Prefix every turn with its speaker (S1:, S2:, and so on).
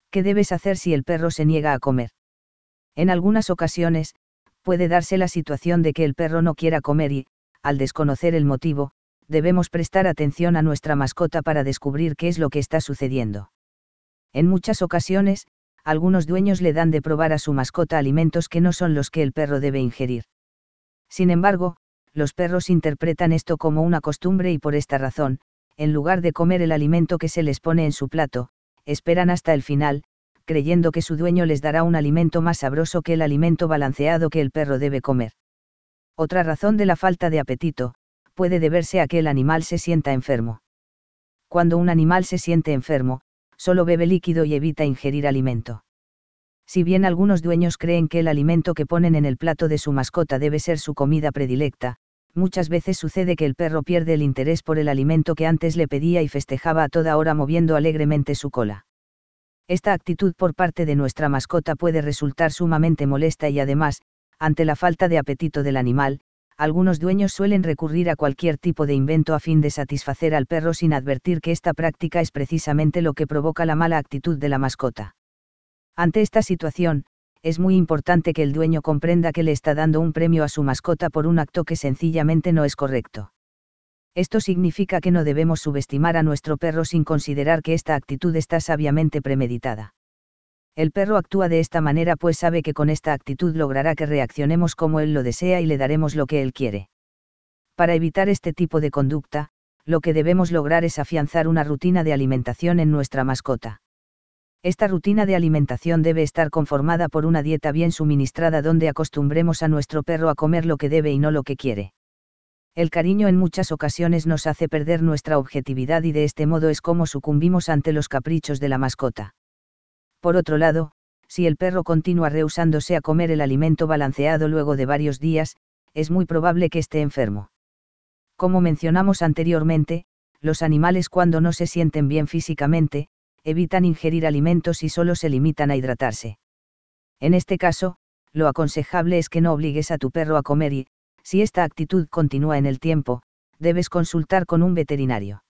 S1: ¿Qué debes hacer si el perro se niega a comer? En algunas ocasiones, puede darse la situación de que el perro no quiera comer y, al desconocer el motivo, debemos prestar atención a nuestra mascota para descubrir qué es lo que está sucediendo. En muchas ocasiones, algunos dueños le dan de probar a su mascota alimentos que no son los que el perro debe ingerir. Sin embargo, los perros interpretan esto como una costumbre y por esta razón, en lugar de comer el alimento que se les pone en su plato, esperan hasta el final, creyendo que su dueño les dará un alimento más sabroso que el alimento balanceado que el perro debe comer. Otra razón de la falta de apetito, puede deberse a que el animal se sienta enfermo. Cuando un animal se siente enfermo, solo bebe líquido y evita ingerir alimento. Si bien algunos dueños creen que el alimento que ponen en el plato de su mascota debe ser su comida predilecta, muchas veces sucede que el perro pierde el interés por el alimento que antes le pedía y festejaba a toda hora moviendo alegremente su cola. Esta actitud por parte de nuestra mascota puede resultar sumamente molesta y además, ante la falta de apetito del animal, algunos dueños suelen recurrir a cualquier tipo de invento a fin de satisfacer al perro sin advertir que esta práctica es precisamente lo que provoca la mala actitud de la mascota. Ante esta situación, es muy importante que el dueño comprenda que le está dando un premio a su mascota por un acto que sencillamente no es correcto. Esto significa que no debemos subestimar a nuestro perro sin considerar que esta actitud está sabiamente premeditada. El perro actúa de esta manera pues sabe que con esta actitud logrará que reaccionemos como él lo desea y le daremos lo que él quiere. Para evitar este tipo de conducta, lo que debemos lograr es afianzar una rutina de alimentación en nuestra mascota. Esta rutina de alimentación debe estar conformada por una dieta bien suministrada donde acostumbremos a nuestro perro a comer lo que debe y no lo que quiere. El cariño en muchas ocasiones nos hace perder nuestra objetividad y de este modo es como sucumbimos ante los caprichos de la mascota. Por otro lado, si el perro continúa rehusándose a comer el alimento balanceado luego de varios días, es muy probable que esté enfermo. Como mencionamos anteriormente, los animales cuando no se sienten bien físicamente, evitan ingerir alimentos y solo se limitan a hidratarse. En este caso, lo aconsejable es que no obligues a tu perro a comer y, si esta actitud continúa en el tiempo, debes consultar con un veterinario.